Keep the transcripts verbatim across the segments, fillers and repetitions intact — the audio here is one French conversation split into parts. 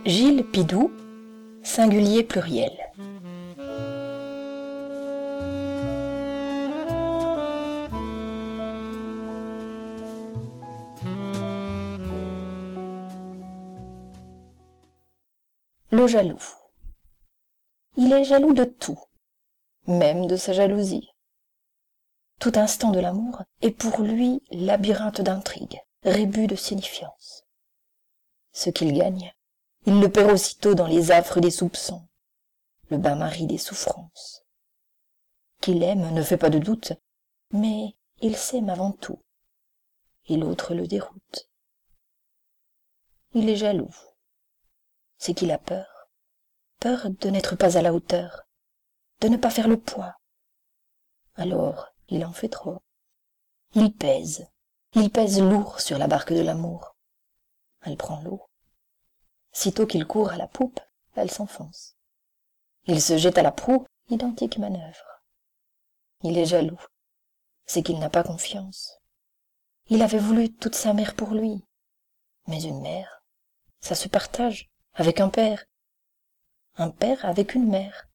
Gilles Pidou, singulier pluriel. Le jaloux. Il est jaloux de tout, même de sa jalousie. Tout instant de l'amour est pour lui labyrinthe d'intrigues, rébus de signifiance. Ce qu'il gagne, il le perd aussitôt dans les affres des soupçons, le bain-marie des souffrances. Qu'il aime ne fait pas de doute, mais il s'aime avant tout, et l'autre le déroute. Il est jaloux. C'est qu'il a peur, peur de n'être pas à la hauteur, de ne pas faire le poids. Alors, il en fait trop. Il pèse, il pèse lourd sur la barque de l'amour. Elle prend l'eau. Sitôt qu'il court à la poupe, elle s'enfonce. Il se jette à la proue, identique manœuvre. Il est jaloux, c'est qu'il n'a pas confiance. Il avait voulu toute sa mère pour lui, mais une mère, ça se partage avec un père, un père avec une mère.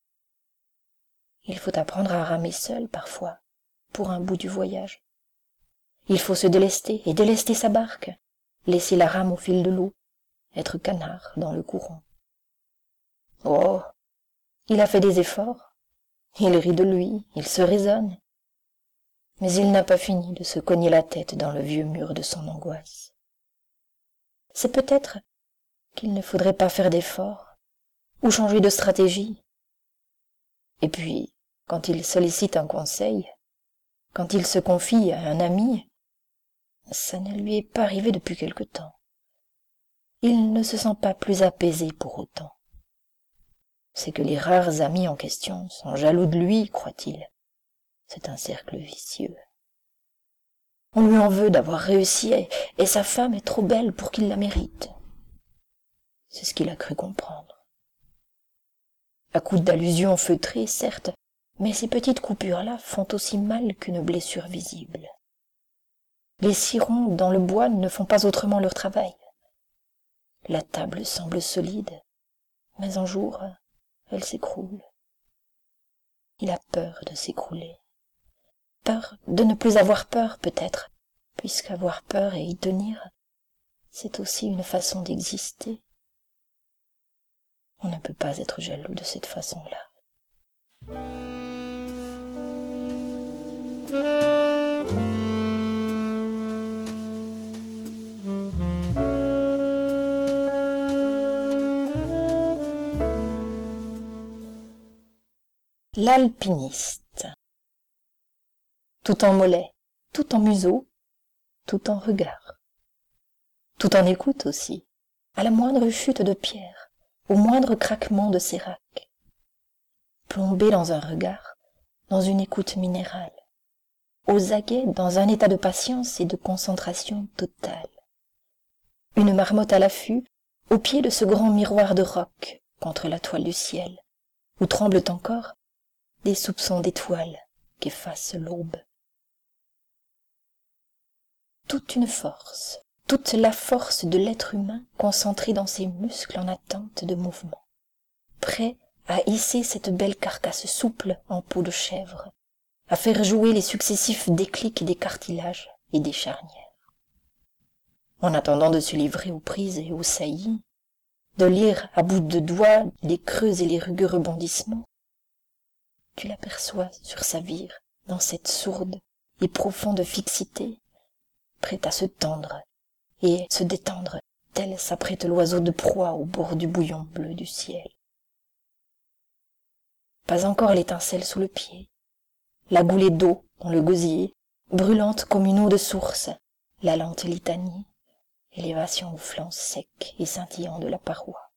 Il faut apprendre à ramer seul parfois, pour un bout du voyage. Il faut se délester et délester sa barque, laisser la rame au fil de l'eau, être canard dans le courant. Oh, il a fait des efforts, il rit de lui, il se raisonne, mais il n'a pas fini de se cogner la tête dans le vieux mur de son angoisse. C'est peut-être qu'il ne faudrait pas faire d'efforts, ou changer de stratégie. Et puis, quand il sollicite un conseil, quand il se confie à un ami, ça ne lui est pas arrivé depuis quelque temps. Il ne se sent pas plus apaisé pour autant. C'est que les rares amis en question sont jaloux de lui, croit-il. C'est un cercle vicieux. On lui en veut d'avoir réussi et, et sa femme est trop belle pour qu'il la mérite. C'est ce qu'il a cru comprendre. À coups d'allusions feutrées, certes, mais ces petites coupures-là font aussi mal qu'une blessure visible. Les cirons dans le bois ne font pas autrement leur travail. La table semble solide, mais un jour, elle s'écroule. Il a peur de s'écrouler. Peur de ne plus avoir peur, peut-être, puisqu'avoir peur et y tenir, c'est aussi une façon d'exister. On ne peut pas être jaloux de cette façon-là. L'alpiniste. Tout en mollet, tout en museau, tout en regard. Tout en écoute aussi, à la moindre chute de pierre, au moindre craquement de sérac. Plombé dans un regard, dans une écoute minérale, aux aguets dans un état de patience et de concentration totale. Une marmotte à l'affût, au pied de ce grand miroir de roc, contre la toile du ciel, où tremblent encore des soupçons d'étoiles qu'efface l'aube. Toute une force, toute la force de l'être humain concentrée dans ses muscles en attente de mouvement, prêt à hisser cette belle carcasse souple en peau de chèvre, à faire jouer les successifs déclics des cartilages et des charnières. En attendant de se livrer aux prises et aux saillies, de lire à bout de doigts les creux et les rugueux rebondissements, tu l'aperçois sur sa vire, dans cette sourde et profonde fixité, prête à se tendre et se détendre, tel s'apprête l'oiseau de proie au bord du bouillon bleu du ciel. Pas encore l'étincelle sous le pied, la goulée d'eau dans le gosier, brûlante comme une eau de source, la lente litanie, élévation aux flancs secs et scintillants de la paroi.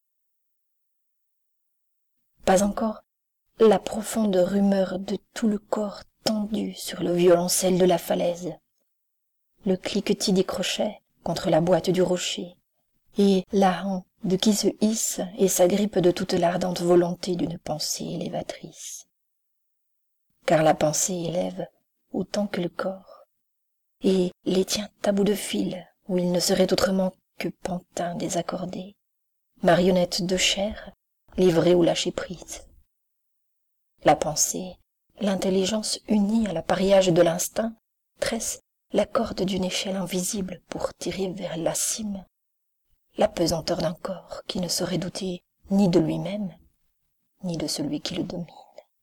Pas encore la profonde rumeur de tout le corps tendu sur le violoncelle de la falaise, le cliquetis des crochets contre la boîte du rocher, et l'ahan de qui se hisse et s'agrippe de toute l'ardente volonté d'une pensée élévatrice. Car la pensée élève autant que le corps, et les tient à bout de fil où il ne serait autrement que pantin désaccordé, marionnette de chair, livrée au lâcher-prise. La pensée, l'intelligence unie à l'appareillage de l'instinct, tressent la corde d'une échelle invisible pour tirer vers la cime la pesanteur d'un corps qui ne saurait douter ni de lui-même, ni de celui qui le domine.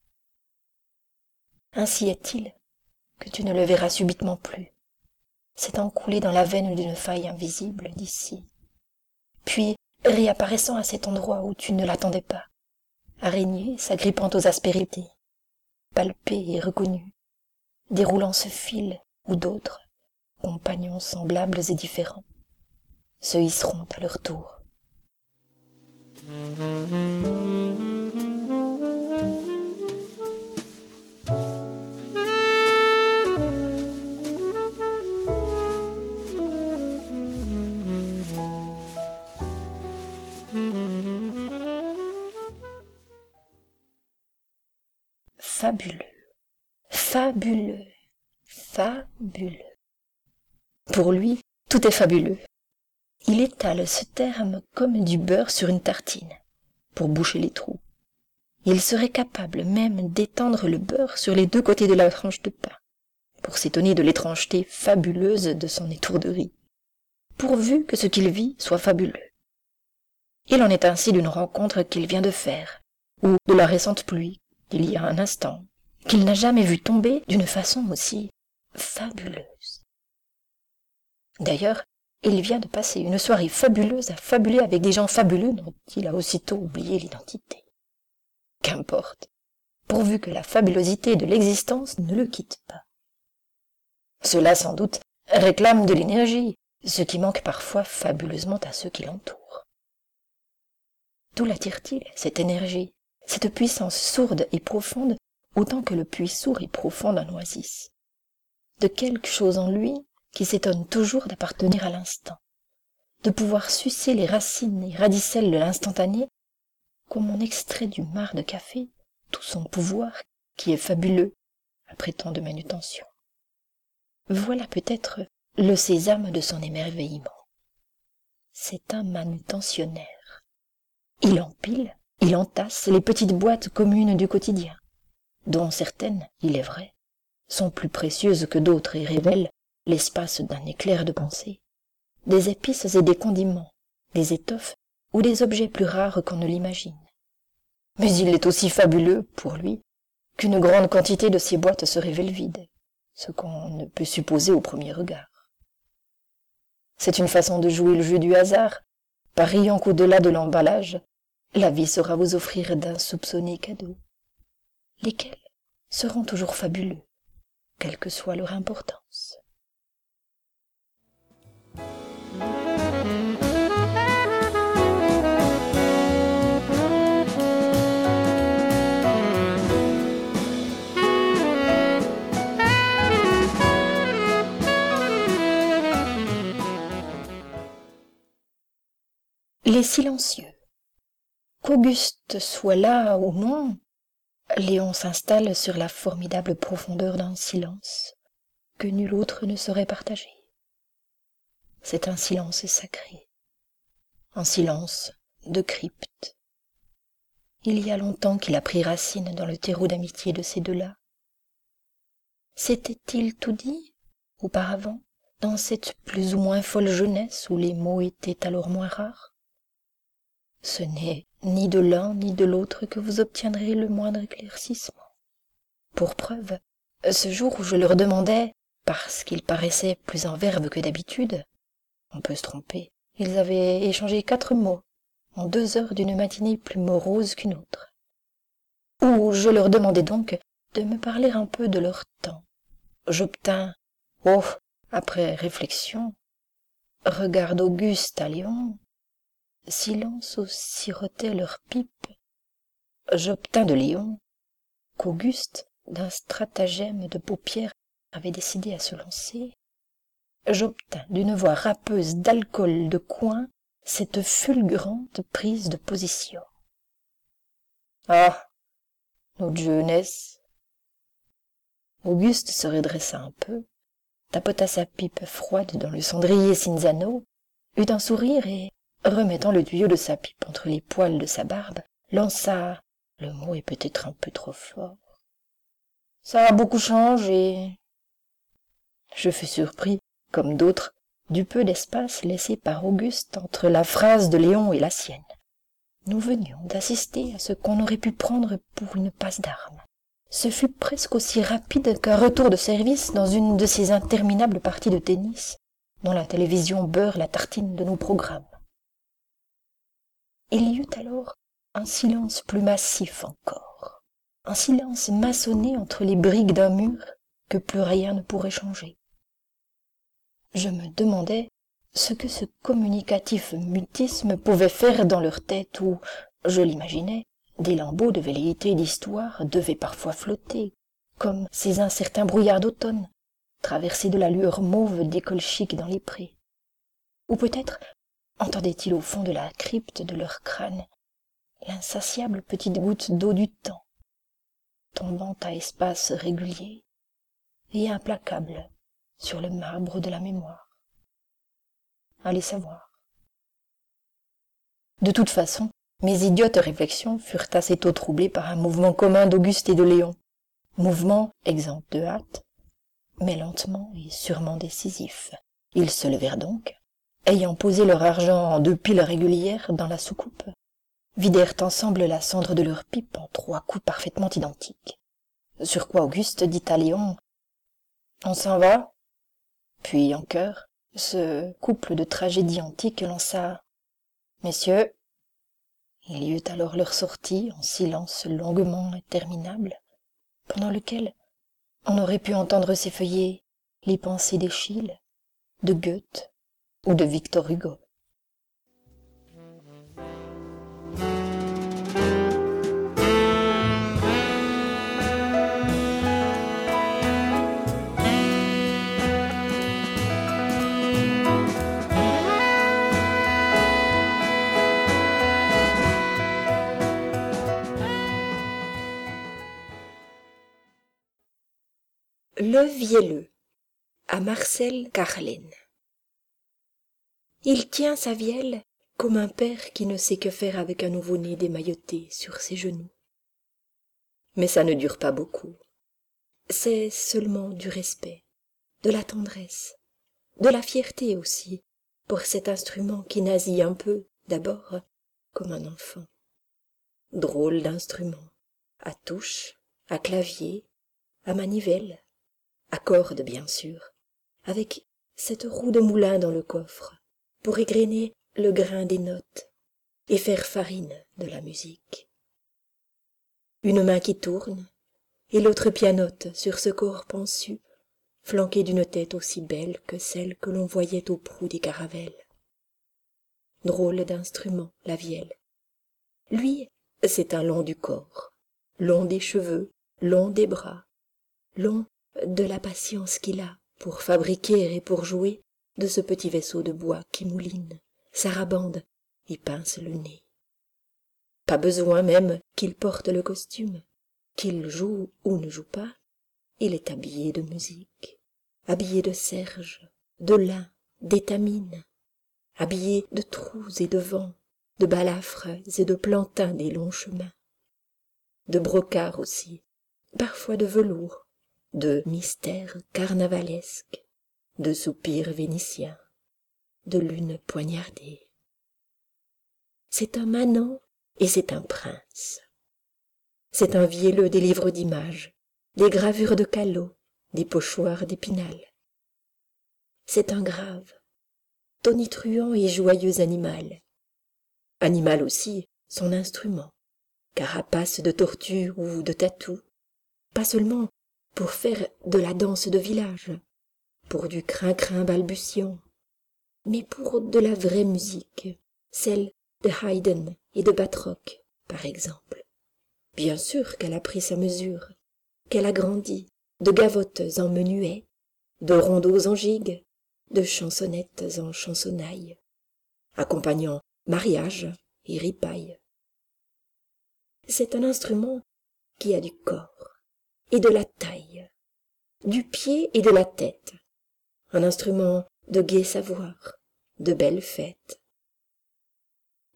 Ainsi est-il que tu ne le verras subitement plus, s'étant coulé dans la veine d'une faille invisible d'ici, puis réapparaissant à cet endroit où tu ne l'attendais pas, araignée s'agrippant aux aspérités, palpée et reconnue, déroulant ce fil où d'autres, compagnons semblables et différents, se hisseront à leur tour. Fabuleux, fabuleux, fabuleux. Pour lui, tout est fabuleux. Il étale ce terme comme du beurre sur une tartine, pour boucher les trous. Il serait capable même d'étendre le beurre sur les deux côtés de la tranche de pain, pour s'étonner de l'étrangeté fabuleuse de son étourderie, pourvu que ce qu'il vit soit fabuleux. Il en est ainsi d'une rencontre qu'il vient de faire, ou de la récente pluie, d'il y a un instant, qu'il n'a jamais vu tomber d'une façon aussi fabuleuse. D'ailleurs, il vient de passer une soirée fabuleuse à fabuler avec des gens fabuleux dont il a aussitôt oublié l'identité. Qu'importe, pourvu que la fabulosité de l'existence ne le quitte pas. Cela, sans doute, réclame de l'énergie, ce qui manque parfois fabuleusement à ceux qui l'entourent. D'où l'attire-t-il, cette énergie, cette puissance sourde et profonde, autant que le puits sourd et profond d'un oasis? De quelque chose en lui qui s'étonne toujours d'appartenir à l'instant, de pouvoir sucer les racines et radicelles de l'instantané, comme on extrait du marc de café tout son pouvoir qui est fabuleux après tant de manutention. Voilà peut-être le sésame de son émerveillement. C'est un manutentionnaire. Il empile, il entasse les petites boîtes communes du quotidien, dont certaines, il est vrai, sont plus précieuses que d'autres et révèlent, l'espace d'un éclair de pensée, des épices et des condiments, des étoffes ou des objets plus rares qu'on ne l'imagine. Mais il est aussi fabuleux, pour lui, qu'une grande quantité de ces boîtes se révèle vide, ce qu'on ne peut supposer au premier regard. C'est une façon de jouer le jeu du hasard, pariant qu'au-delà de l'emballage, la vie saura vous offrir d'insoupçonnés cadeaux, lesquels seront toujours fabuleux, quelle que soit leur importance. Les silencieux. Qu'Auguste soit là ou non, Léon s'installe sur la formidable profondeur d'un silence que nul autre ne saurait partager. C'est un silence sacré, un silence de crypte. Il y a longtemps qu'il a pris racine dans le terreau d'amitié de ces deux-là. S'était-il tout dit, auparavant, dans cette plus ou moins folle jeunesse où les mots étaient alors moins rares? Ce n'est ni de l'un ni de l'autre que vous obtiendrez le moindre éclaircissement. Pour preuve, ce jour où je leur demandais, parce qu'ils paraissaient plus en verve que d'habitude, on peut se tromper, ils avaient échangé quatre mots, en deux heures d'une matinée plus morose qu'une autre. Où je leur demandais donc de me parler un peu de leur temps. J'obtins, oh, après réflexion, regarde Auguste à Léon, silence où sirotaient leurs pipes. J'obtins de Léon qu'Auguste, d'un stratagème de paupières, avait décidé à se lancer. J'obtins d'une voix râpeuse d'alcool de coin cette fulgurante prise de position. Ah, notre jeunesse. Auguste se redressa un peu, tapota sa pipe froide dans le cendrier Cinzano, eut un sourire et, remettant le tuyau de sa pipe entre les poils de sa barbe, lança, le mot est peut-être un peu trop fort, « Ça a beaucoup changé. » Je fus surpris, comme d'autres, du peu d'espace laissé par Auguste entre la phrase de Léon et la sienne. Nous venions d'assister à ce qu'on aurait pu prendre pour une passe d'armes. Ce fut presque aussi rapide qu'un retour de service dans une de ces interminables parties de tennis dont la télévision beurre la tartine de nos programmes. Il y eut alors un silence plus massif encore, un silence maçonné entre les briques d'un mur que plus rien ne pourrait changer. Je me demandais ce que ce communicatif mutisme pouvait faire dans leur tête où, je l'imaginais, des lambeaux de velléité d'histoire devaient parfois flotter, comme ces incertains brouillards d'automne, traversés de la lueur mauve des colchiques dans les prés. Ou peut-être entendaient-ils au fond de la crypte de leur crâne l'insatiable petite goutte d'eau du temps, tombant à espaces réguliers et implacables sur le marbre de la mémoire. Allez savoir. De toute façon, mes idiotes réflexions furent assez tôt troublées par un mouvement commun d'Auguste et de Léon, mouvement exempt de hâte, mais lentement et sûrement décisif. Ils se levèrent donc, ayant posé leur argent en deux piles régulières dans la soucoupe, vidèrent ensemble la cendre de leur pipe en trois coups parfaitement identiques. Sur quoi Auguste dit à Léon « On s'en va ?» Puis en chœur, ce couple de tragédies antiques lança « Messieurs !» Il y eut alors leur sortie en silence longuement interminable, pendant lequel on aurait pu entendre s'effeuiller les pensées d'Échille, de Goethe ou de Victor Hugo. Le vielleux à Marcel Carlen. Il tient sa vielle comme un père qui ne sait que faire avec un nouveau-né démailloté sur ses genoux. Mais ça ne dure pas beaucoup. C'est seulement du respect, de la tendresse, de la fierté aussi, pour cet instrument qui nasit un peu, d'abord, comme un enfant. Drôle d'instrument, à touche, à clavier, à manivelle, à cordes bien sûr, avec cette roue de moulin dans le coffre, pour égrener le grain des notes et faire farine de la musique. Une main qui tourne, et l'autre pianote sur ce corps pensu, flanqué d'une tête aussi belle que celle que l'on voyait au proue des caravelles. Drôle d'instrument, la vielle. Lui, c'est un long du corps, long des cheveux, long des bras, long de la patience qu'il a pour fabriquer et pour jouer de ce petit vaisseau de bois qui mouline, sarabande et pince le nez. Pas besoin même qu'il porte le costume, qu'il joue ou ne joue pas, il est habillé de musique, habillé de serge, de lin, d'étamine, habillé de trous et de vents, de balafres et de plantains des longs chemins, de brocart aussi, parfois de velours, de mystères carnavalesques, de soupirs vénitiens, de lunes poignardées. C'est un manant et c'est un prince. C'est un vielleux des livres d'images, des gravures de Callot, des pochoirs d'Épinal. C'est un grave, tonitruant et joyeux animal. Animal aussi, son instrument, carapace de tortue ou de tatou, pas seulement pour faire de la danse de village, pour du crin-crin balbutiant, mais pour de la vraie musique, celle de Haydn et de Batroc, par exemple. Bien sûr qu'elle a pris sa mesure, qu'elle a grandi de gavottes en menuet, de rondeaux en gigue, de chansonnettes en chansonnailles, accompagnant mariage et ripaille. C'est un instrument qui a du corps et de la taille, du pied et de la tête, un instrument de gai savoir, de belle fête.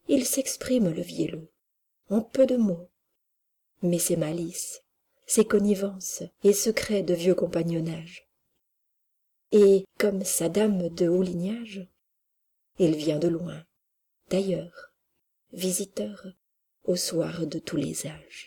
Il s'exprime, le vielleux, en peu de mots, mais ses malices, ses connivences et secrets de vieux compagnonnage. Et, comme sa dame de haut lignage, il vient de loin, d'ailleurs, visiteur au soir de tous les âges.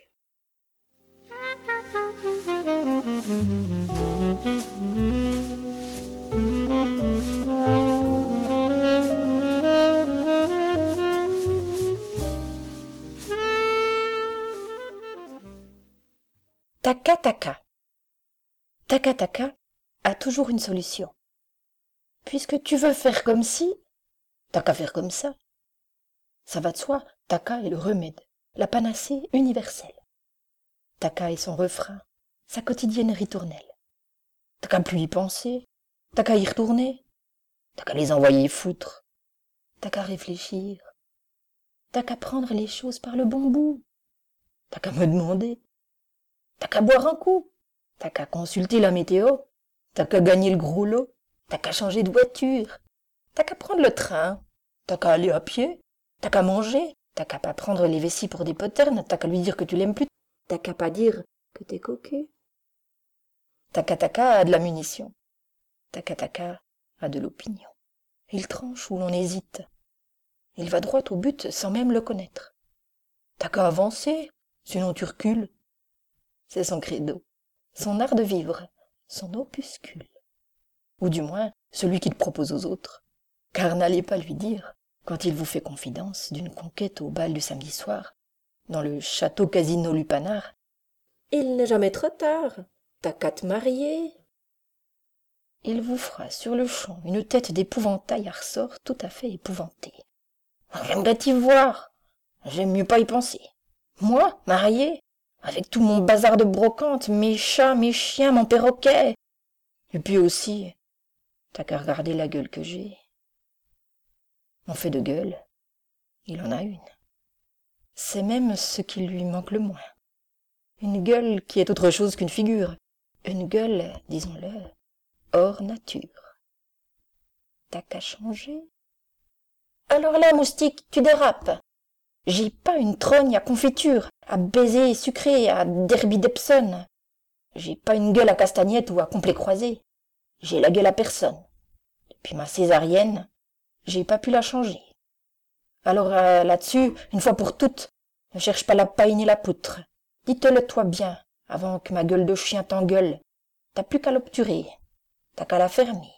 Taka Taka. Taka Taka a toujours une solution. Puisque tu veux faire comme si, t'as qu'à faire comme ça. Ça va de soi, Taka est le remède, la panacée universelle. Taka est son refrain, sa quotidienne ritournelle. T'as qu'à plus y penser, t'as qu'à y retourner, t'as qu'à les envoyer foutre, t'as qu'à réfléchir, t'as qu'à prendre les choses par le bon bout, t'as qu'à me demander, t'as qu'à boire un coup, t'as qu'à consulter la météo, t'as qu'à gagner le gros lot, t'as qu'à changer de voiture, t'as qu'à prendre le train, t'as qu'à aller à pied, t'as qu'à manger, t'as qu'à pas prendre les vessies pour des poternes, t'as qu'à lui dire que tu l'aimes plus, T'as qu'à pas dire que t'es coquet. Taka Taka a de la munition, Taka Taka a de l'opinion. Il tranche où l'on hésite, il va droit au but sans même le connaître. T'as qu'à avancer, sinon tu recules. C'est son credo, son art de vivre, son opuscule. Ou du moins, celui qu'il propose aux autres. Car n'allez pas lui dire, quand il vous fait confidence d'une conquête au bal du samedi soir, dans le château casino lupanar, Il n'est jamais trop tard, t'as qu'à te marier. il vous fera sur le champ une tête d'épouvantail à ressort tout à fait épouvanté. J'aimerais t'y voir, j'aime mieux pas y penser. Moi, marié, avec tout mon bazar de brocante, mes chats, mes chiens, mon perroquet. Et puis aussi, t'as qu'à regarder la gueule que j'ai. On fait de gueule, il en a une. C'est même ce qui lui manque le moins. Une gueule qui est autre chose qu'une figure. Une gueule, disons-le, hors nature. T'as qu'à changer. Alors là, moustique, tu dérapes. J'ai pas une trogne à confiture, à baiser sucré, à derby d'Epsom. J'ai pas une gueule à castagnette ou à complet croisé. J'ai la gueule à personne. Depuis ma césarienne, j'ai pas pu la changer. Alors euh, là-dessus, une fois pour toutes, ne cherche pas la paille ni la poutre. Dites-le toi bien, avant que ma gueule de chien t'engueule. T'as plus qu'à l'obturer, t'as qu'à la fermer.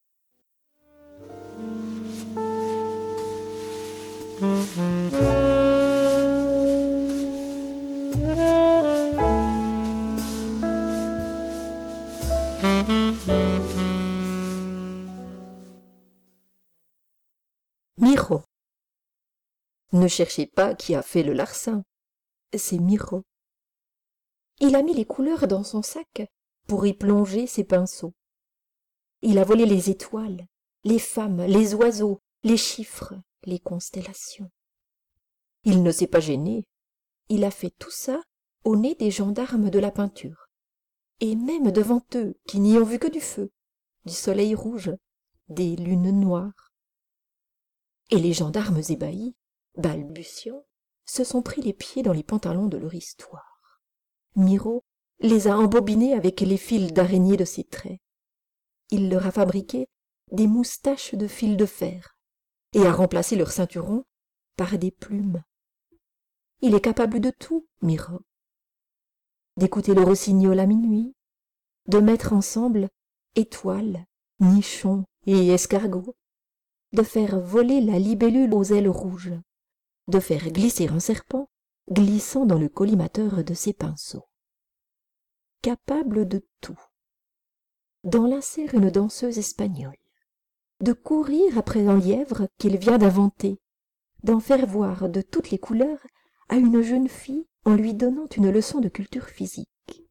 Miro. Ne cherchez pas qui a fait le larcin, c'est Miro. Il a mis les couleurs dans son sac pour y plonger ses pinceaux. Il a volé les étoiles, les femmes, les oiseaux, les chiffres, les constellations. Il ne s'est pas gêné, il a fait tout ça au nez des gendarmes de la peinture, et même devant eux qui n'y ont vu que du feu, du soleil rouge, des lunes noires. Et les gendarmes ébahis, balbutiant, se sont pris les pieds dans les pantalons de leur histoire. Miro les a embobinés avec les fils d'araignée de ses traits. Il leur a fabriqué des moustaches de fil de fer et a remplacé leurs ceinturons par des plumes. Il est capable de tout, Miro. D'écouter le rossignol à minuit, de mettre ensemble étoiles, nichons et escargots, de faire voler la libellule aux ailes rouges, de faire glisser un serpent glissant dans le collimateur de ses pinceaux. Capable de tout. D'enlacer une danseuse espagnole, de courir après un lièvre qu'il vient d'inventer, d'en faire voir de toutes les couleurs à une jeune fille en lui donnant une leçon de culture physique,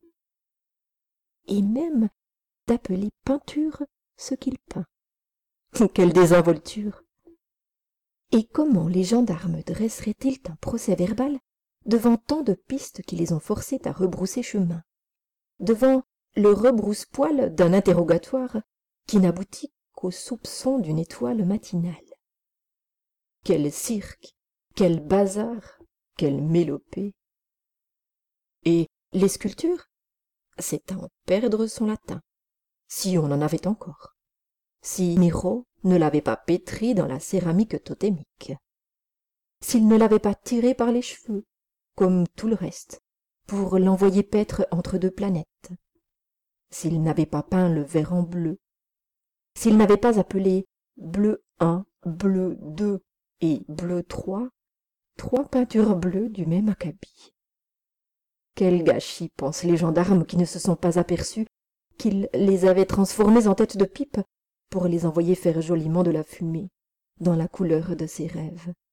et même d'appeler peinture ce qu'il peint. Quelle désinvolture! Et comment les gendarmes dresseraient-ils un procès-verbal devant tant de pistes qui les ont forcés à rebrousser chemin, devant le rebrousse-poil d'un interrogatoire qui n'aboutit qu'au soupçon d'une étoile matinale? Quel cirque, Quel bazar, quelle mélopée! Et les sculptures? C'est à en perdre son latin, si on en avait encore, si Miro ne l'avait pas pétri dans la céramique totémique, s'il ne l'avait pas tiré par les cheveux, comme tout le reste, pour l'envoyer paître entre deux planètes, s'il n'avait pas peint le verre en bleu, s'il n'avait pas appelé bleu un, bleu deux et bleu trois, trois peintures bleues du même acabit. Quel gâchis, pensent les gendarmes qui ne se sont pas aperçus qu'il les avait transformées en têtes de pipe pour les envoyer faire joliment de la fumée dans la couleur de ses rêves.